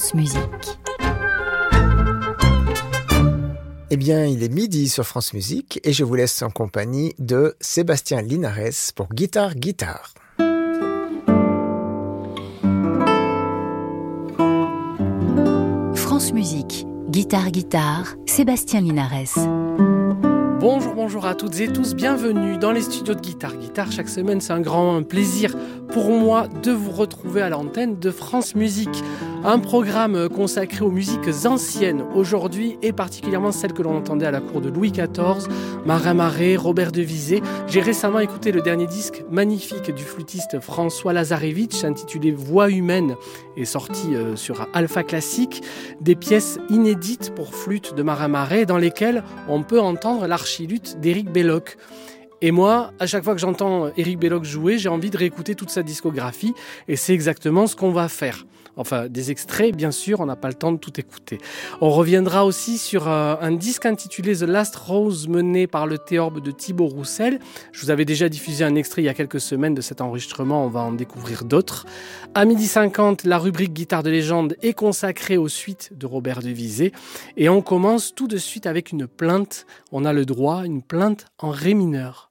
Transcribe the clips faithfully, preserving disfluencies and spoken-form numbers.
France Musique. Eh bien, il est midi sur France Musique et je vous laisse en compagnie de Sébastien Linares pour Guitare Guitare. France Musique, Guitare Guitare, Sébastien Linares. Bonjour, bonjour à toutes et tous, bienvenue dans les studios de Guitare Guitare. Chaque semaine, c'est un grand plaisir pour moi de vous retrouver à l'antenne de France Musique. Un programme consacré aux musiques anciennes aujourd'hui et particulièrement celles que l'on entendait à la cour de Louis quatorze, Marin Marais, Robert Devizet. J'ai récemment écouté le dernier disque magnifique du flûtiste François Lazarevitch intitulé Voix humaine et sorti euh, sur Alpha Classique, des pièces inédites pour flûte de Marin Marais dans lesquelles on peut entendre l'archiluth d'Éric Belloc. Et moi, à chaque fois que j'entends Éric Belloc jouer, j'ai envie de réécouter toute sa discographie et c'est exactement ce qu'on va faire. Enfin, des extraits, bien sûr, on n'a pas le temps de tout écouter. On reviendra aussi sur euh, un disque intitulé The Last Rose mené par le théorbe de Thibaut Roussel. Je vous avais déjà diffusé un extrait il y a quelques semaines de cet enregistrement, on va en découvrir d'autres. À midi cinquante, la rubrique Guitare de légende est consacrée aux suites de Robert Devizet. Et on commence tout de suite avec une plainte. On a le droit, une plainte en ré mineur.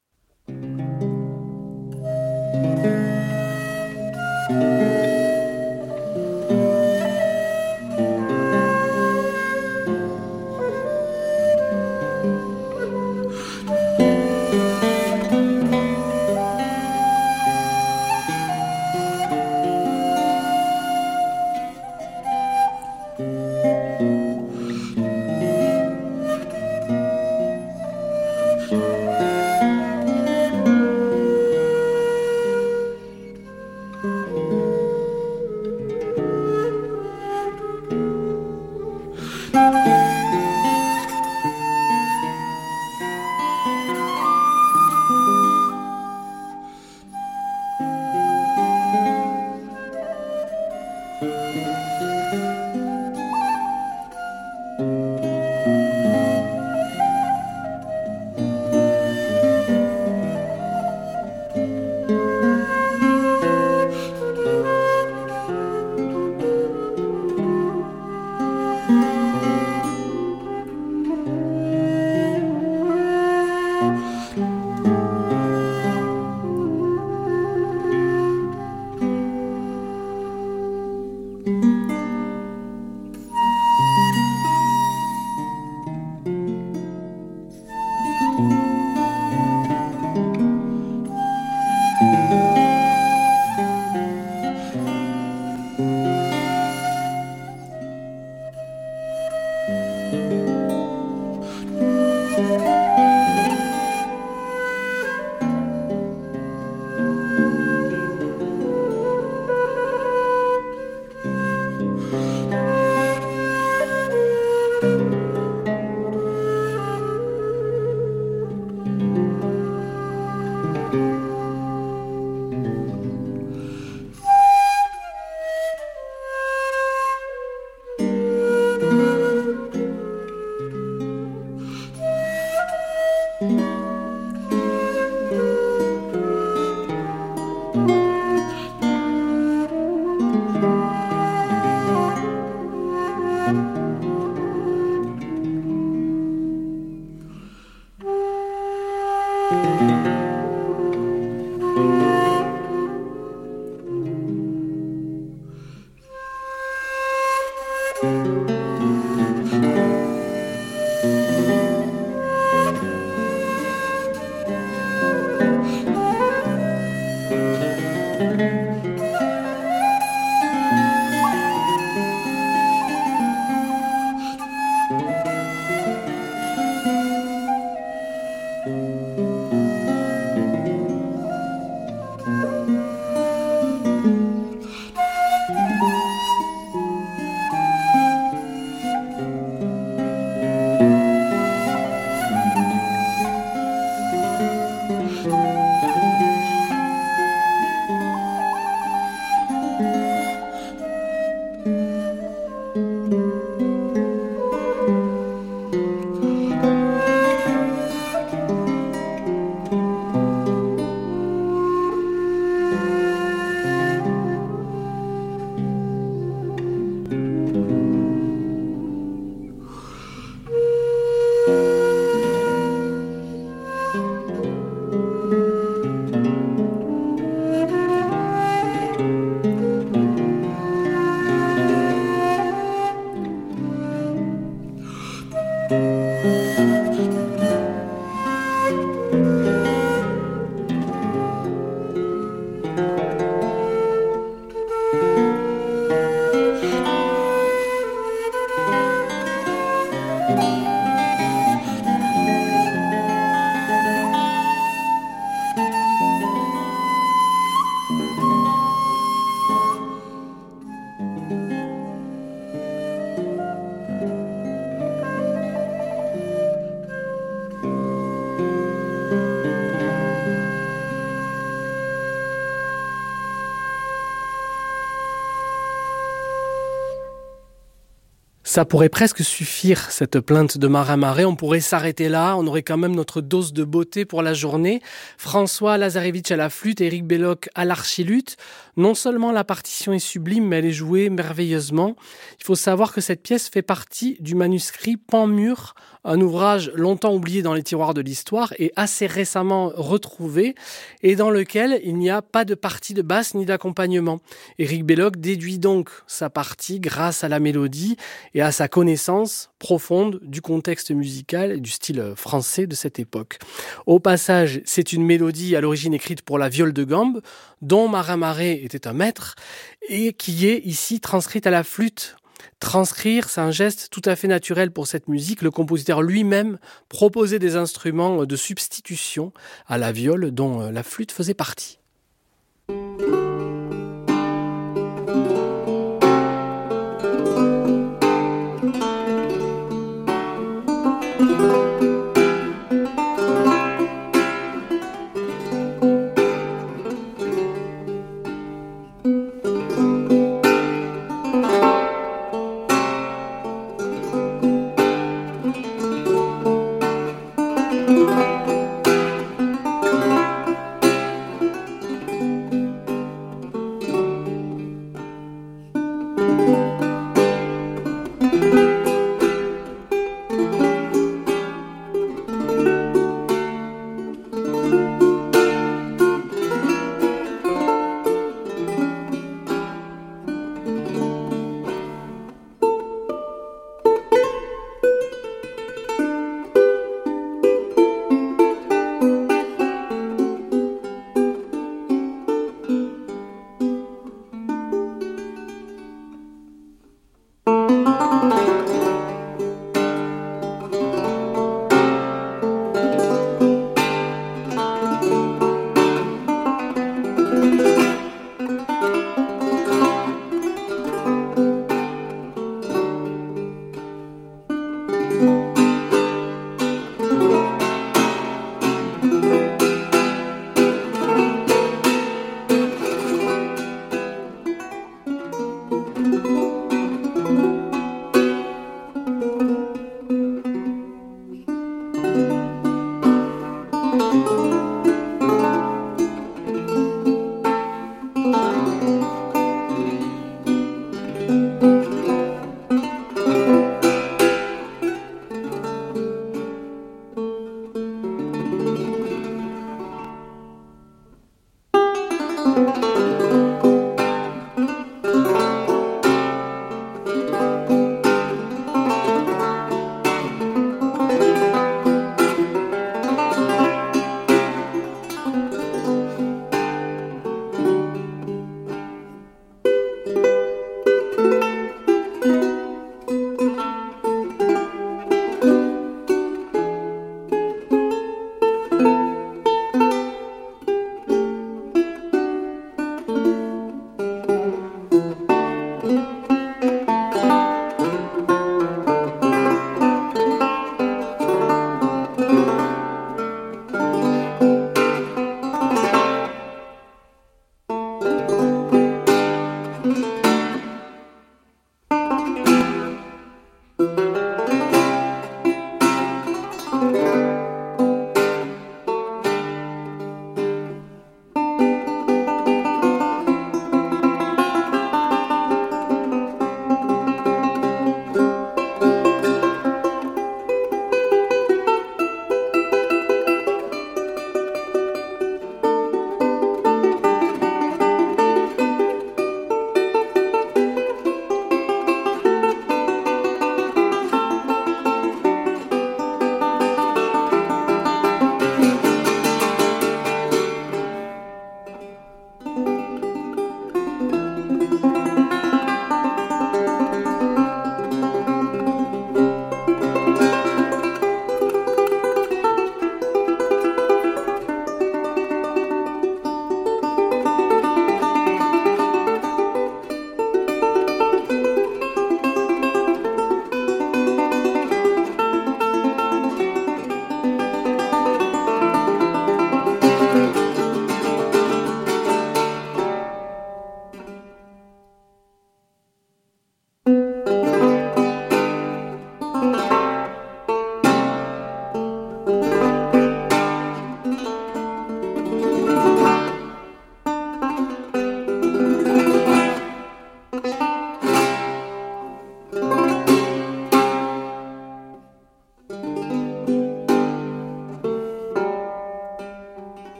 Ça pourrait presque suffire, cette plainte de Marin Marais. On pourrait s'arrêter là. On aurait quand même notre dose de beauté pour la journée. François Lazarevitch à la flûte, Éric Belloc à l'archiluth. Non seulement la partition est sublime, mais elle est jouée merveilleusement. Il faut savoir que cette pièce fait partie du manuscrit Pan-Mur, un ouvrage longtemps oublié dans les tiroirs de l'histoire et assez récemment retrouvé, et dans lequel il n'y a pas de partie de basse ni d'accompagnement. Éric Belloc déduit donc sa partie grâce à la mélodie et à sa connaissance profonde du contexte musical et du style français de cette époque. Au passage, c'est une mélodie à l'origine écrite pour la viole de gambe, dont Marin Marais était un maître, et qui est ici transcrite à la flûte. Transcrire, c'est un geste tout à fait naturel pour cette musique. Le compositeur lui-même proposait des instruments de substitution à la viole, dont la flûte faisait partie.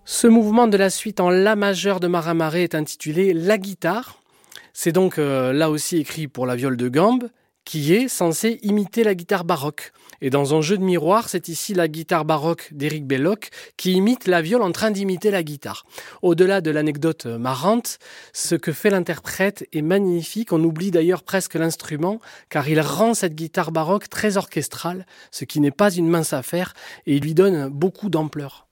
Ce mouvement de la suite en La majeur de Marin Marais est intitulé La guitare. C'est donc euh, là aussi écrit pour la viole de gambe, qui est censée imiter la guitare baroque. Et dans un jeu de miroir, c'est ici la guitare baroque d'Éric Belloc qui imite la viole en train d'imiter la guitare. Au-delà de l'anecdote marrante, ce que fait l'interprète est magnifique. On oublie d'ailleurs presque l'instrument, car il rend cette guitare baroque très orchestrale, ce qui n'est pas une mince affaire, et il lui donne beaucoup d'ampleur.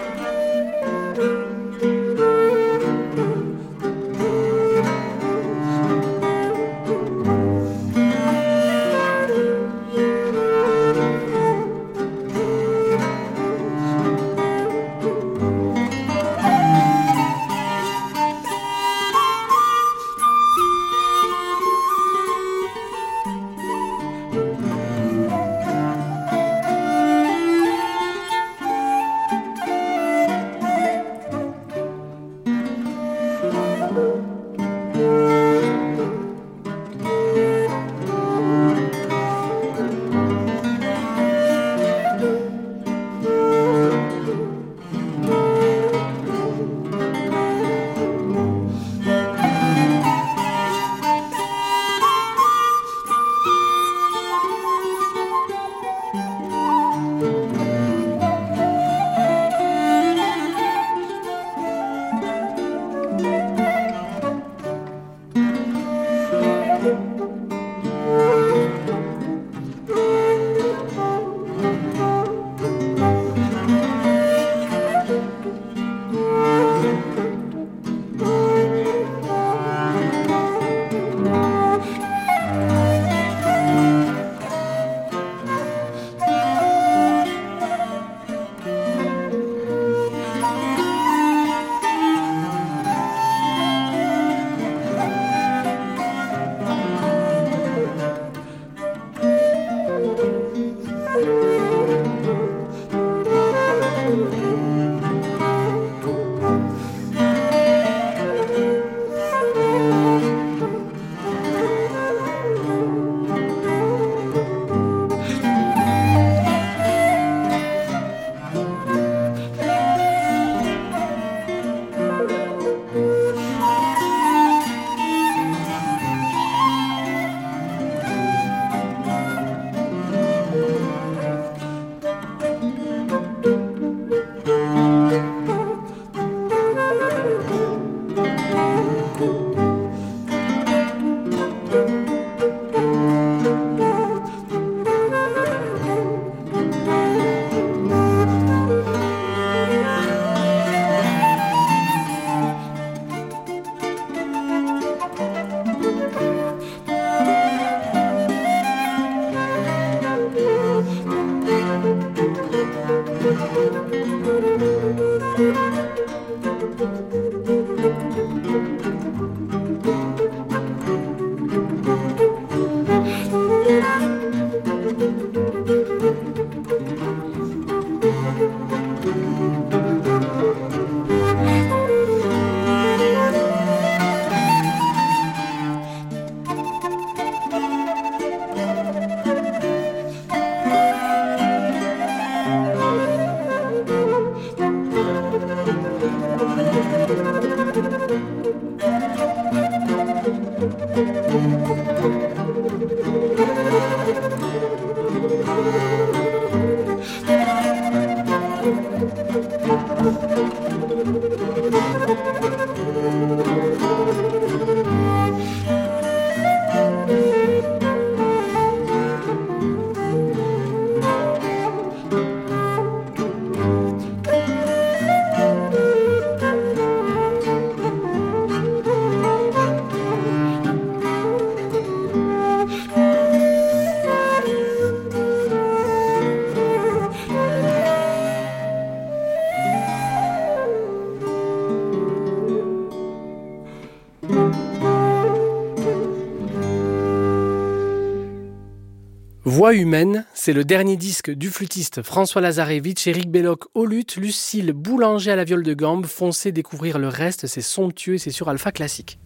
Voix humaine, c'est le dernier disque du flûtiste François Lazarevitch, Éric Belloc au luth, Lucille Boulanger à la viole de gambe. Foncez découvrir le reste, c'est somptueux et c'est sur Alpha Classique.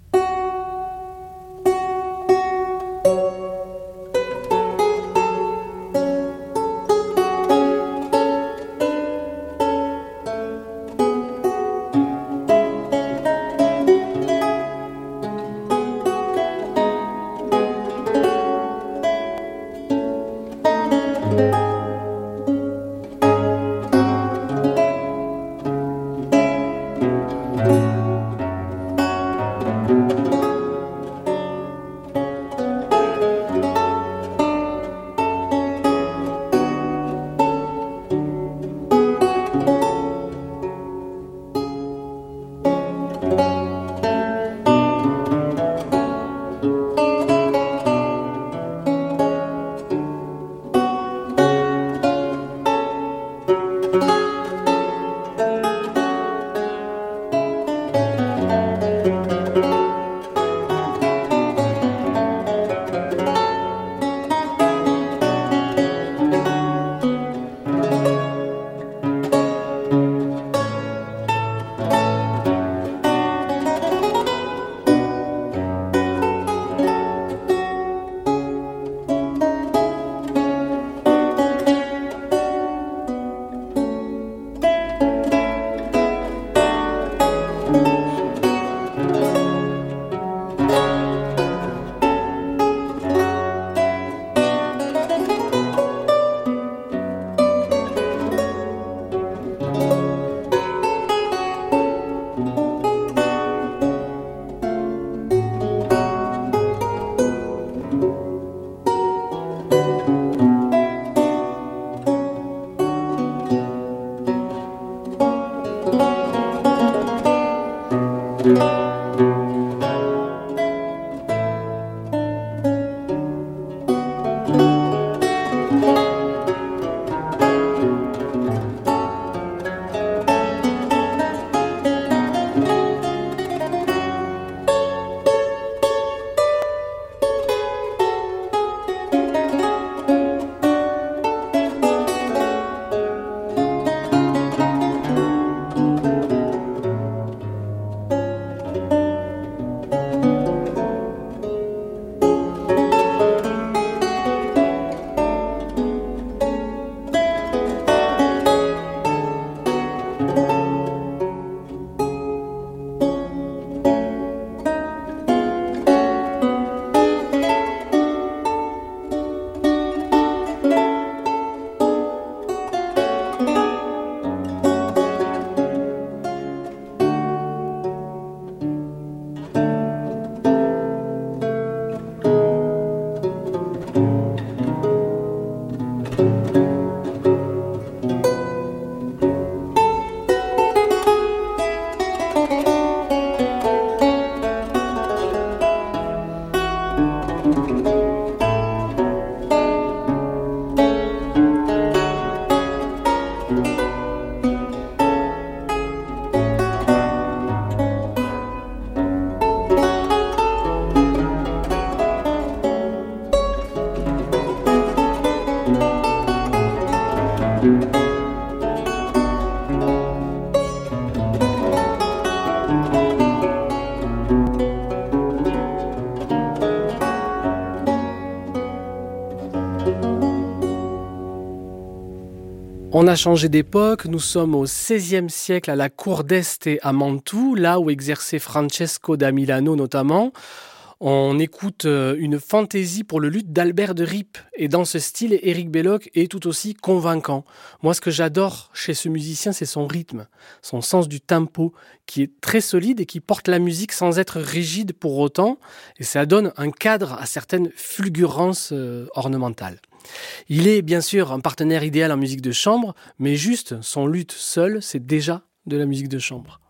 On a changé d'époque, nous sommes au seizième siècle à la cour d'Este à Mantoue, là où exerçait Francesco da Milano notamment. On écoute une fantaisie pour le luth d'Albert de Rippe. Et dans ce style, Éric Belloc est tout aussi convaincant. Moi, ce que j'adore chez ce musicien, c'est son rythme, son sens du tempo, qui est très solide et qui porte la musique sans être rigide pour autant. Et ça donne un cadre à certaines fulgurances euh, ornementales. Il est bien sûr un partenaire idéal en musique de chambre, mais juste son luth seul, c'est déjà de la musique de chambre.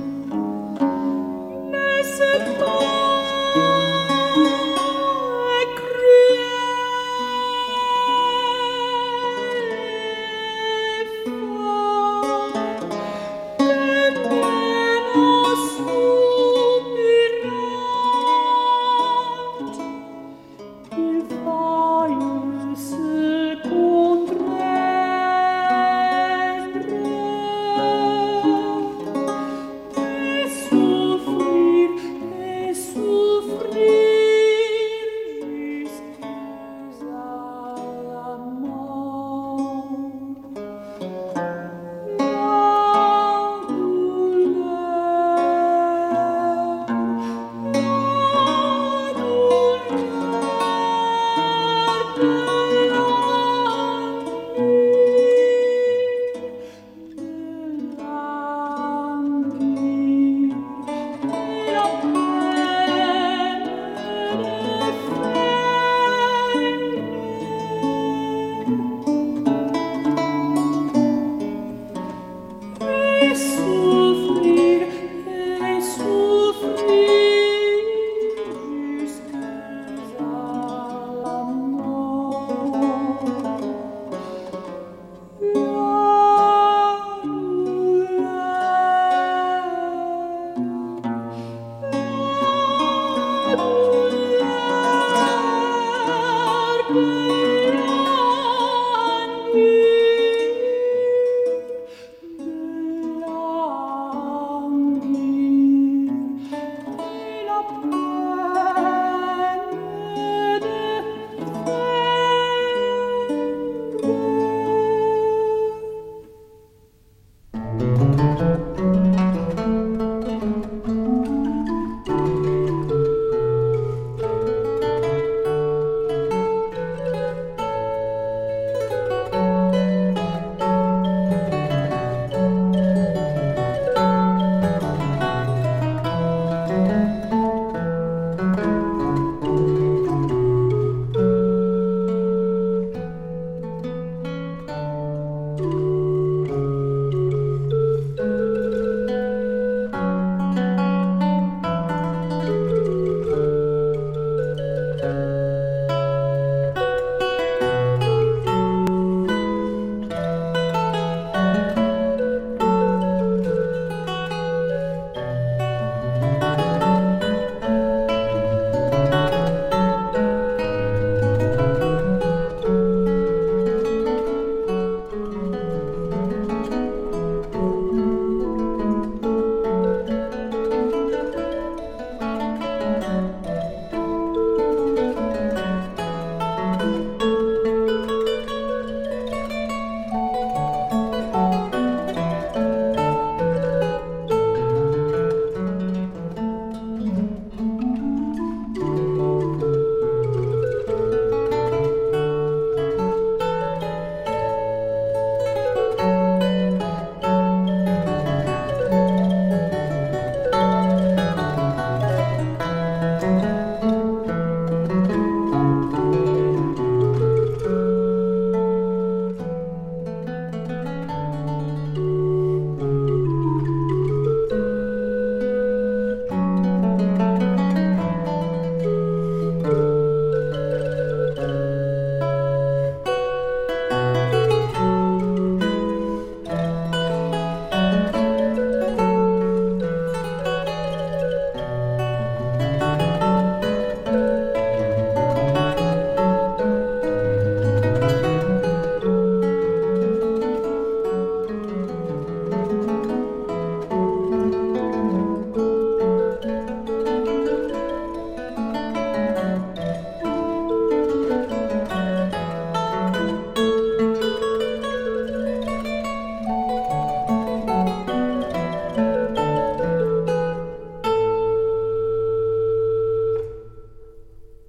Laisse-moi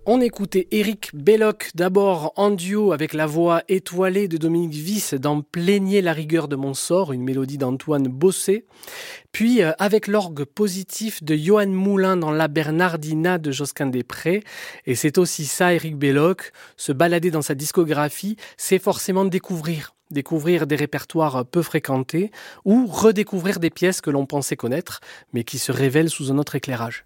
On écoutait Éric Belloc, d'abord en duo avec la voix étoilée de Dominique Vis dans Plaignez la rigueur de mon sort, une mélodie d'Antoine Bossé. Puis euh, avec l'orgue positif de Johan Moulin dans La Bernardina de Josquin des Prés. Et c'est aussi ça, Éric Belloc, se balader dans sa discographie, c'est forcément découvrir. Découvrir des répertoires peu fréquentés ou redécouvrir des pièces que l'on pensait connaître, mais qui se révèlent sous un autre éclairage.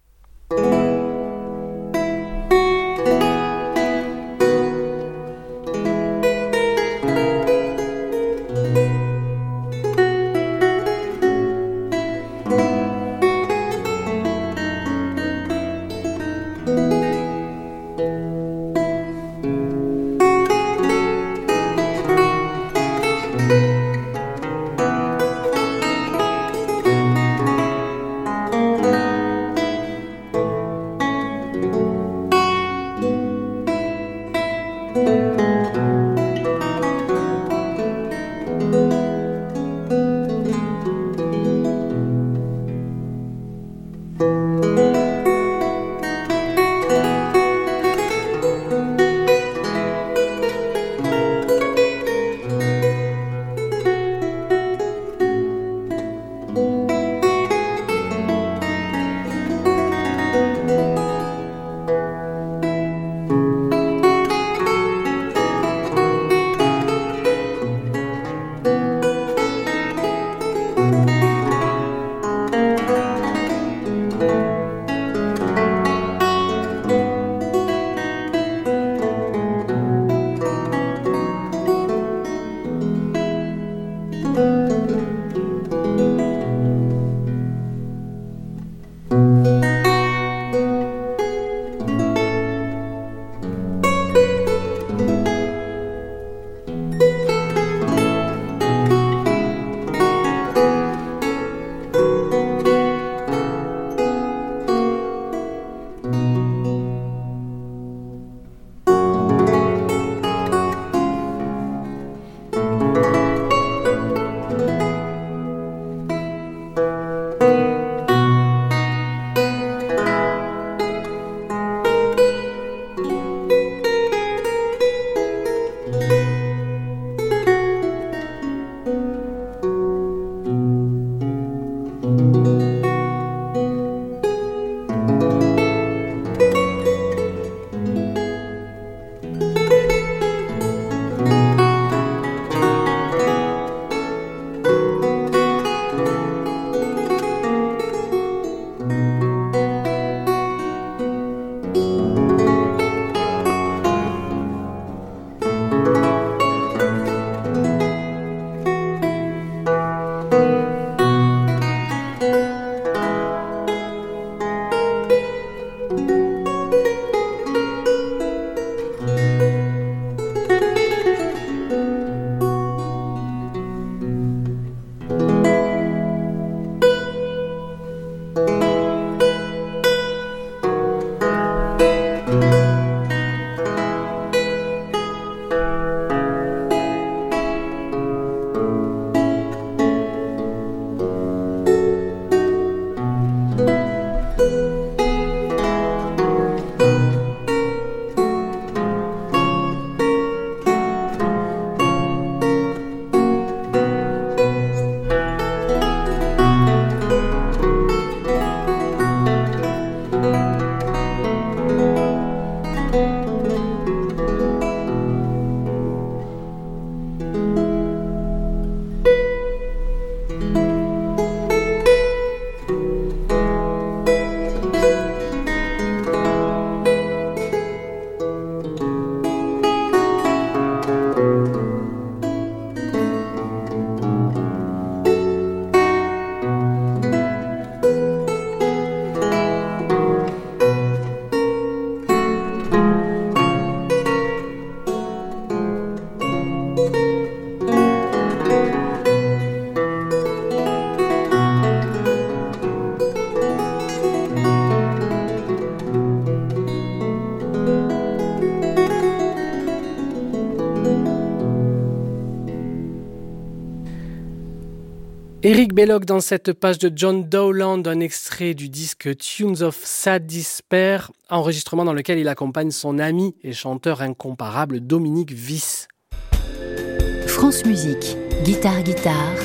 Eric Belloc dans cette page de John Dowland, un extrait du disque Tunes of Sad Despair, enregistrement dans lequel il accompagne son ami et chanteur incomparable Dominique Vis. France Musique, guitare guitare.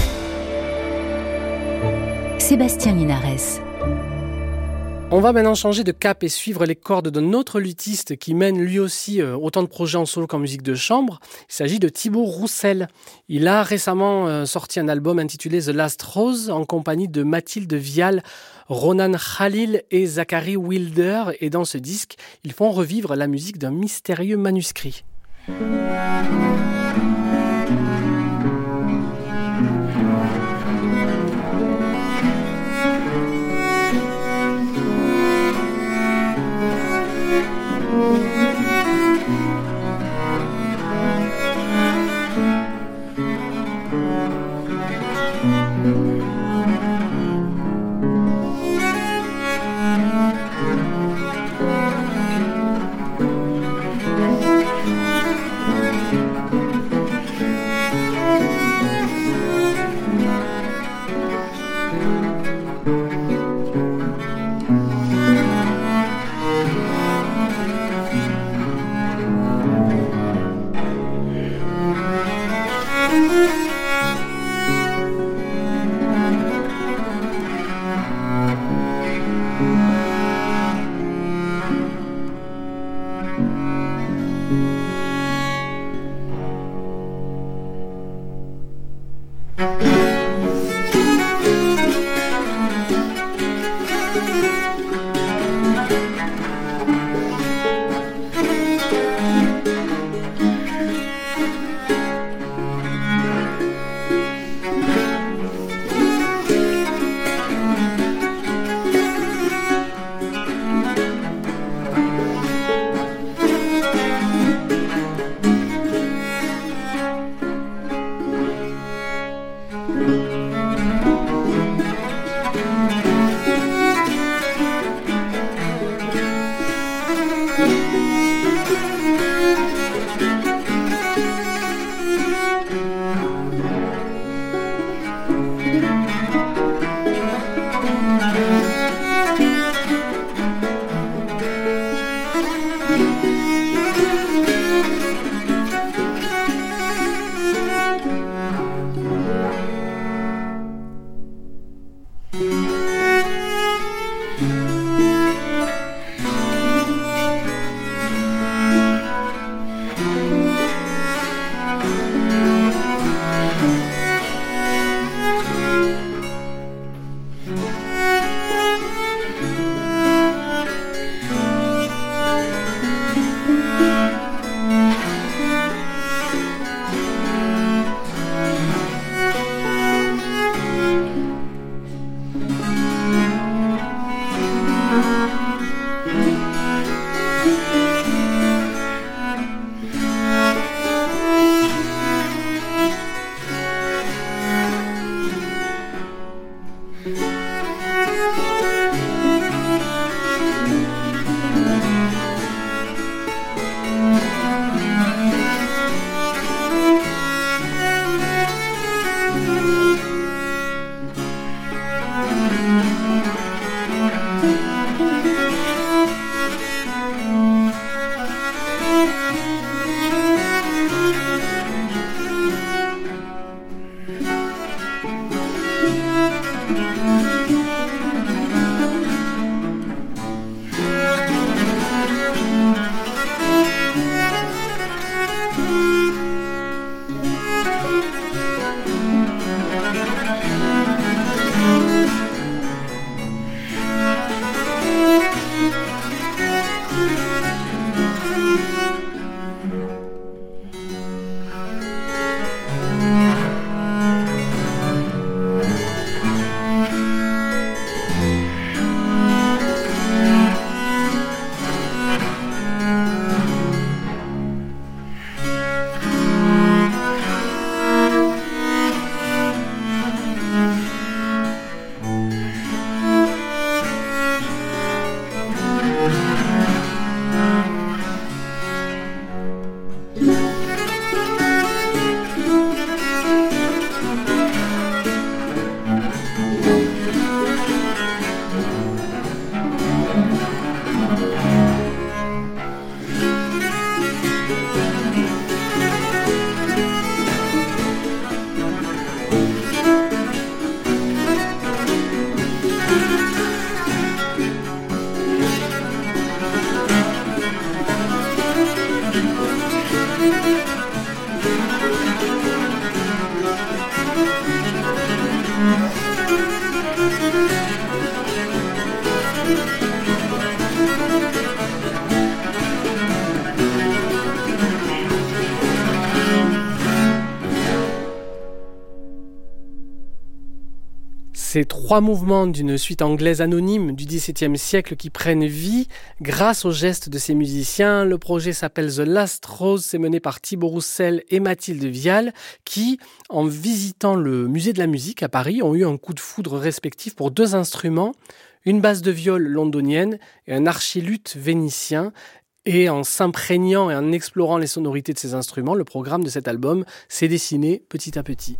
Sébastien Linares. On va maintenant changer de cap et suivre les cordes d'un autre luthiste qui mène lui aussi euh, autant de projets en solo qu'en musique de chambre. Il s'agit de Thibaut Roussel. Il a récemment euh, sorti un album intitulé The Last Rose en compagnie de Mathilde Vial, Ronan Khalil et Zachary Wilder. Et dans ce disque, ils font revivre la musique d'un mystérieux manuscrit. Ces trois mouvements d'une suite anglaise anonyme du dix-septième siècle qui prennent vie grâce aux gestes de ces musiciens. Le projet s'appelle The Last Rose, c'est mené par Thibaut Roussel et Mathilde Vial qui, en visitant le musée de la musique à Paris, ont eu un coup de foudre respectif pour deux instruments, une basse de viol londonienne et un archiluth vénitien. Et en s'imprégnant et en explorant les sonorités de ces instruments, le programme de cet album s'est dessiné petit à petit.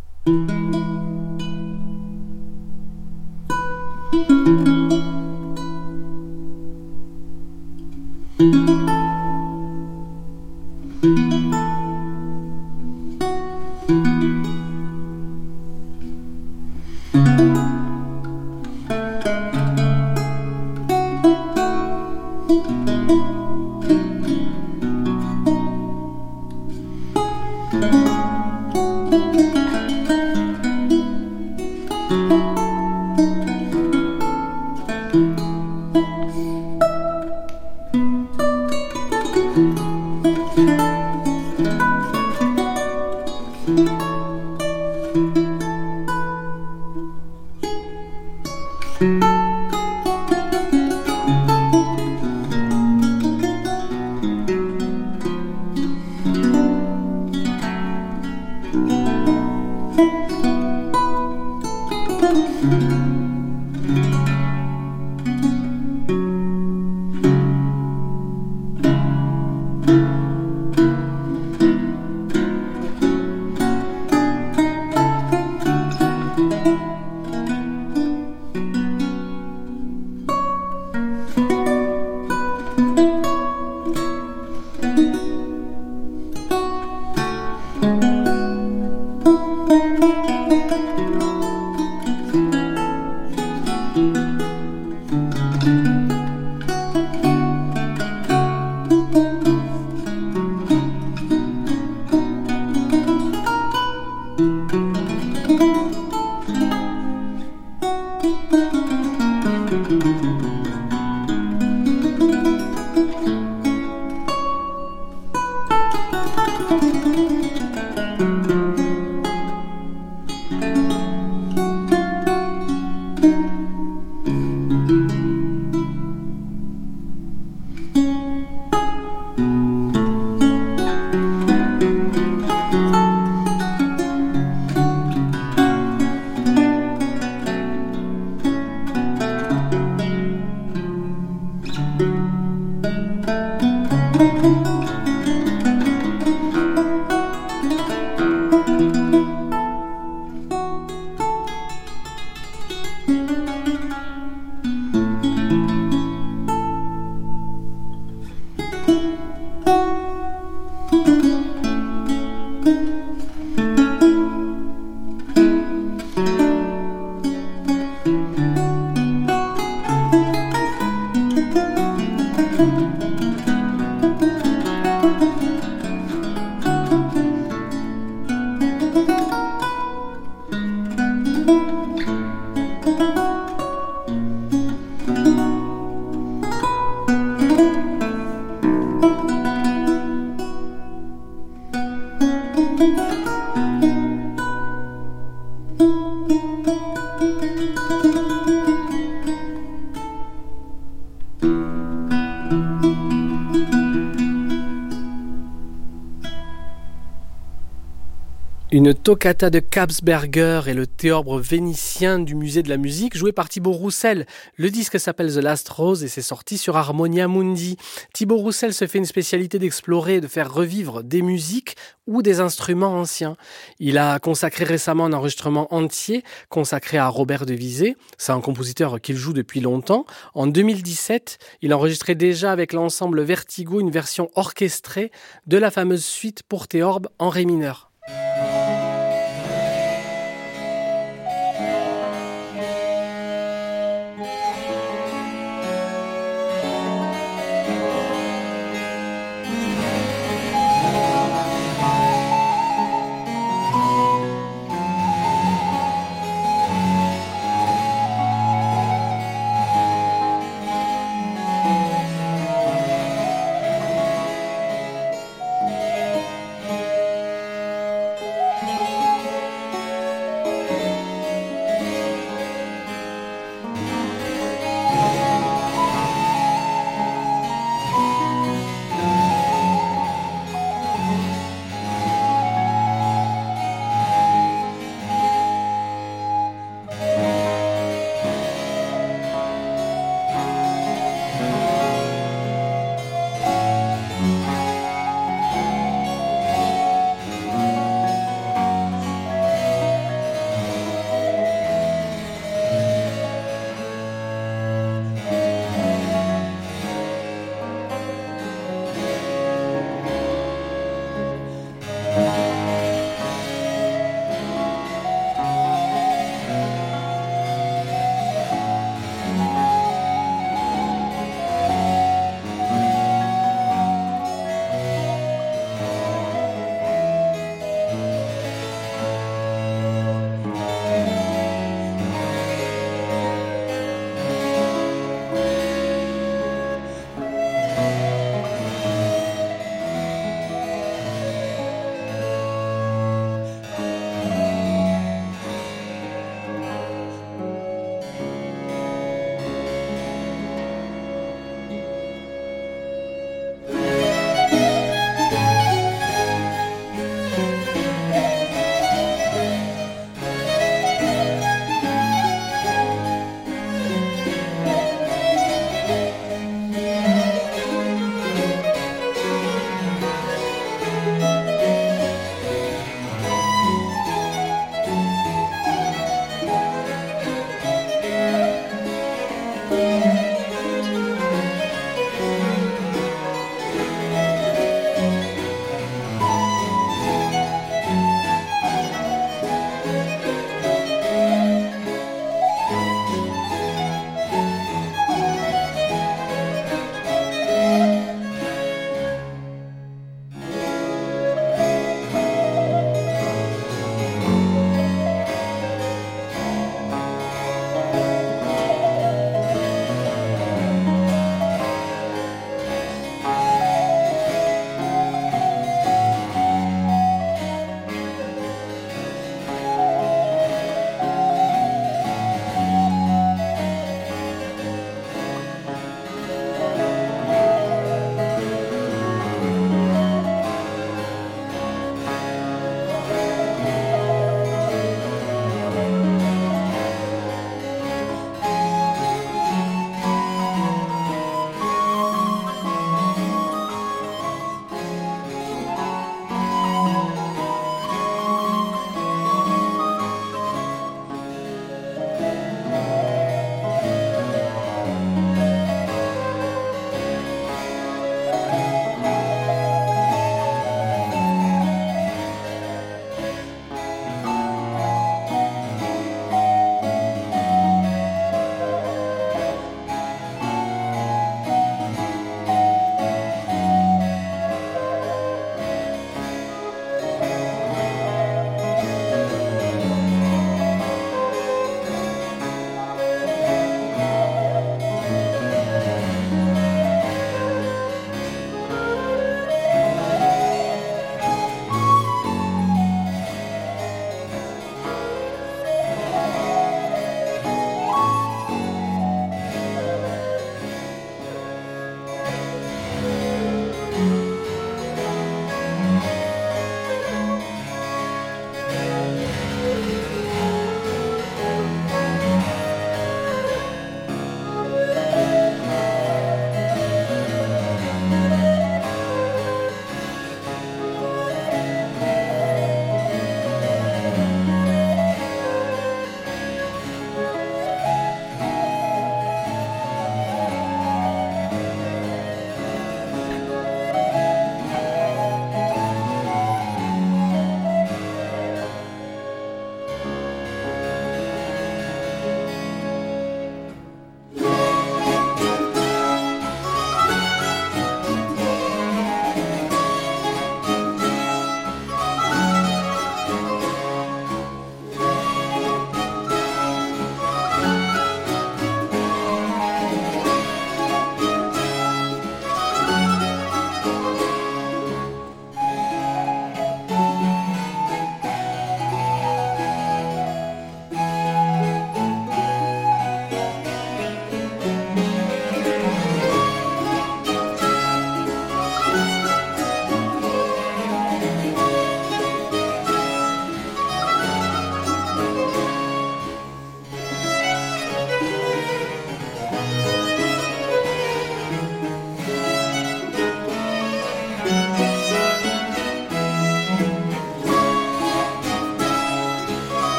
Une toccata de Kapsberger et le théorbe vénitien du musée de la musique, joué par Thibaut Roussel. Le disque s'appelle The Last Rose et c'est sorti sur Harmonia Mundi. Thibaut Roussel se fait une spécialité d'explorer et de faire revivre des musiques ou des instruments anciens. Il a consacré récemment un enregistrement entier consacré à Robert Devisé. C'est un compositeur qu'il joue depuis longtemps. En deux mille dix-sept, il enregistrait déjà avec l'ensemble Vertigo une version orchestrée de la fameuse suite pour théorbe en ré mineur.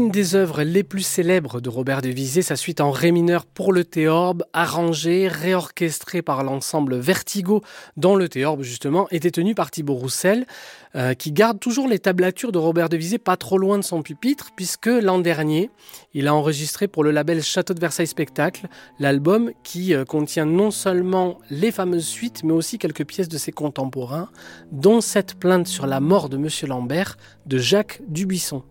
L'une des œuvres les plus célèbres de Robert de Visé, sa suite en ré mineur pour le théorbe, arrangée, réorchestrée par l'ensemble Vertigo, dont le théorbe justement était tenu par Thibaut Roussel, euh, qui garde toujours les tablatures de Robert de Visé pas trop loin de son pupitre, puisque l'an dernier, il a enregistré pour le label Château de Versailles Spectacle l'album qui euh, contient non seulement les fameuses suites, mais aussi quelques pièces de ses contemporains, dont cette plainte sur la mort de Monsieur Lambert de Jacques Dubuisson.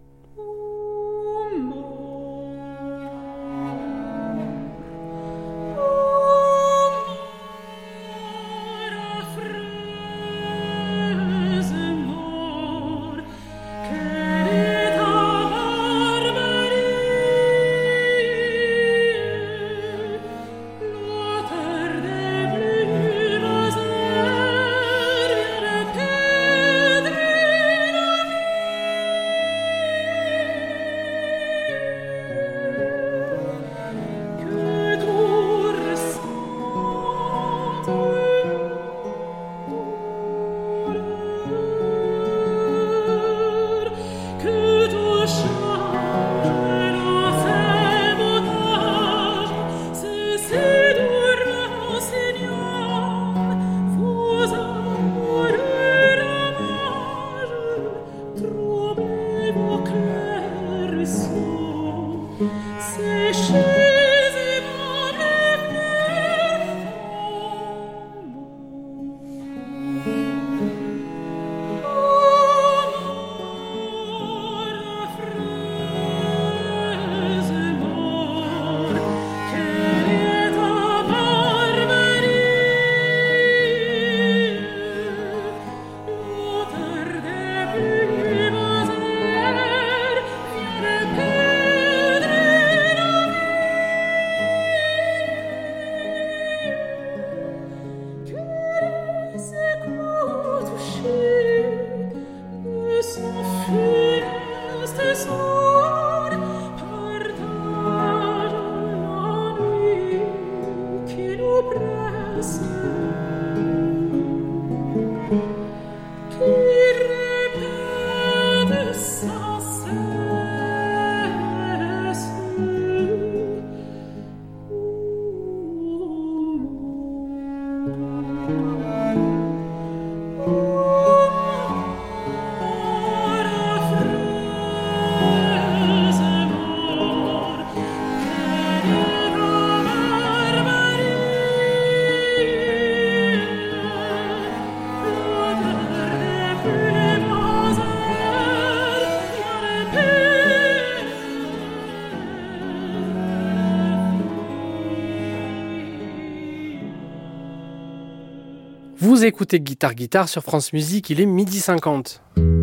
Vous écoutez Guitare Guitare sur France Musique, il est midi cinquante.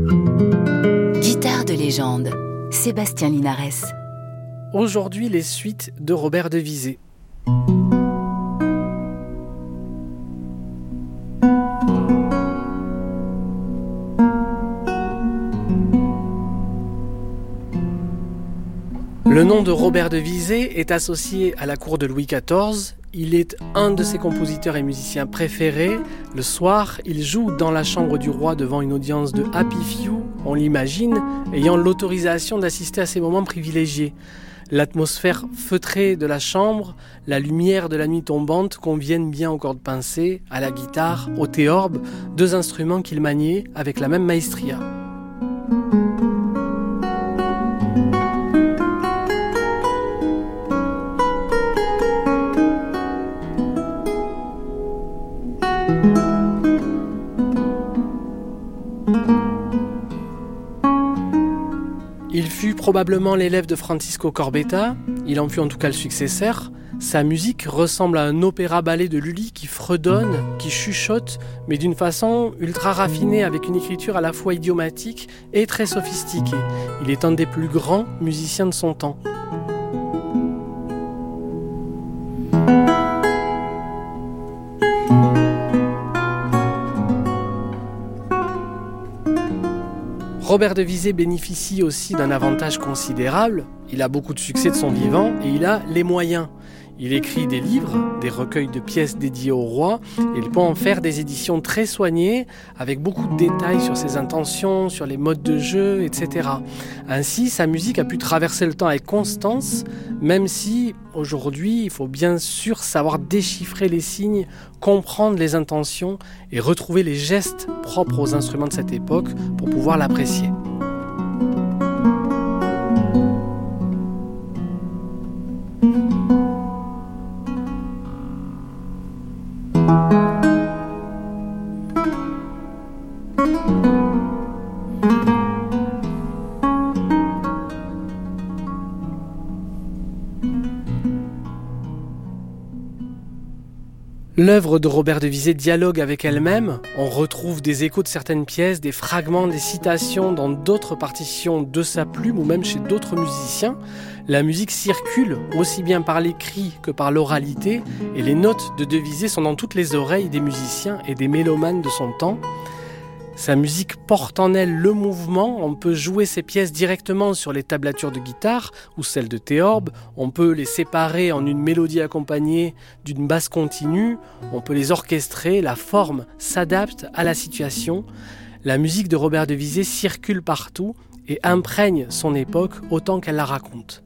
Guitare de légende, Sébastien Linares. Aujourd'hui, les suites de Robert de Visé. Le nom de Robert de Visé est associé à la cour de Louis quatorze. Il est un de ses compositeurs et musiciens préférés. Le soir, il joue dans la chambre du roi devant une audience de Happy Few, on l'imagine, ayant l'autorisation d'assister à ces moments privilégiés. L'atmosphère feutrée de la chambre, la lumière de la nuit tombante conviennent bien aux cordes pincées, à la guitare, au théorbe, deux instruments qu'il maniait avec la même maestria. Il fut probablement l'élève de Francisco Corbetta, il en fut en tout cas le successeur. Sa musique ressemble à un opéra-ballet de Lully qui fredonne, qui chuchote, mais d'une façon ultra raffinée avec une écriture à la fois idiomatique et très sophistiquée. Il est un des plus grands musiciens de son temps. Robert de Visé bénéficie aussi d'un avantage considérable, il a beaucoup de succès de son vivant et il a les moyens. Il écrit des livres, des recueils de pièces dédiés au roi, et il peut en faire des éditions très soignées, avec beaucoup de détails sur ses intentions, sur les modes de jeu, et cetera. Ainsi, sa musique a pu traverser le temps avec constance, même si, aujourd'hui, il faut bien sûr savoir déchiffrer les signes, comprendre les intentions et retrouver les gestes propres aux instruments de cette époque pour pouvoir l'apprécier. L'œuvre de Robert de Visé dialogue avec elle-même. On retrouve des échos de certaines pièces, des fragments, des citations dans d'autres partitions de sa plume ou même chez d'autres musiciens. La musique circule aussi bien par l'écrit que par l'oralité et les notes de De Visé sont dans toutes les oreilles des musiciens et des mélomanes de son temps. Sa musique porte en elle le mouvement, on peut jouer ses pièces directement sur les tablatures de guitare ou celles de théorbe, on peut les séparer en une mélodie accompagnée d'une basse continue, on peut les orchestrer, la forme s'adapte à la situation. La musique de Robert de Visé circule partout et imprègne son époque autant qu'elle la raconte.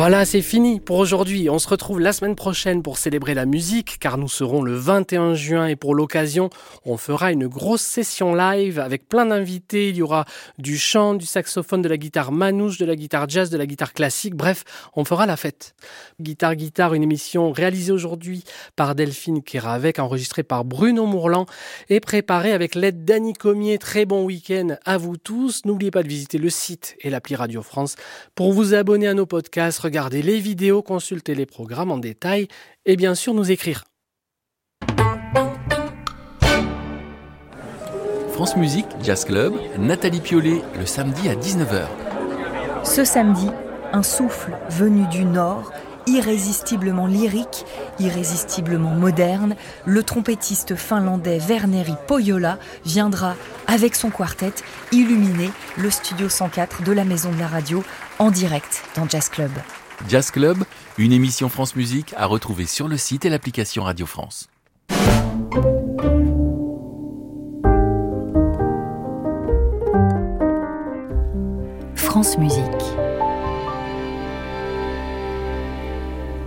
Voilà, c'est fini pour aujourd'hui. On se retrouve la semaine prochaine pour célébrer la musique, car nous serons le vingt et un juin et pour l'occasion, on fera une grosse session live avec plein d'invités. Il y aura du chant, du saxophone, de la guitare manouche, de la guitare jazz, de la guitare classique. Bref, on fera la fête. Guitare Guitare, une émission réalisée aujourd'hui par Delphine Kéravec, enregistrée par Bruno Mourlan et préparée avec l'aide d'Annie Comier. Très bon week-end à vous tous. N'oubliez pas de visiter le site et l'appli Radio France pour vous abonner à nos podcasts, regarder les vidéos, consulter les programmes en détail et bien sûr nous écrire. France Musique, Jazz Club, Nathalie Piollet, le samedi à dix-neuf heures. Ce samedi, un souffle venu du Nord, irrésistiblement lyrique, irrésistiblement moderne, le trompettiste finlandais Verneri Pohjola viendra, avec son quartet, illuminer le studio cent quatre de la Maison de la Radio en direct dans Jazz Club. Jazz Club, une émission France Musique à retrouver sur le site et l'application Radio France. France Musique.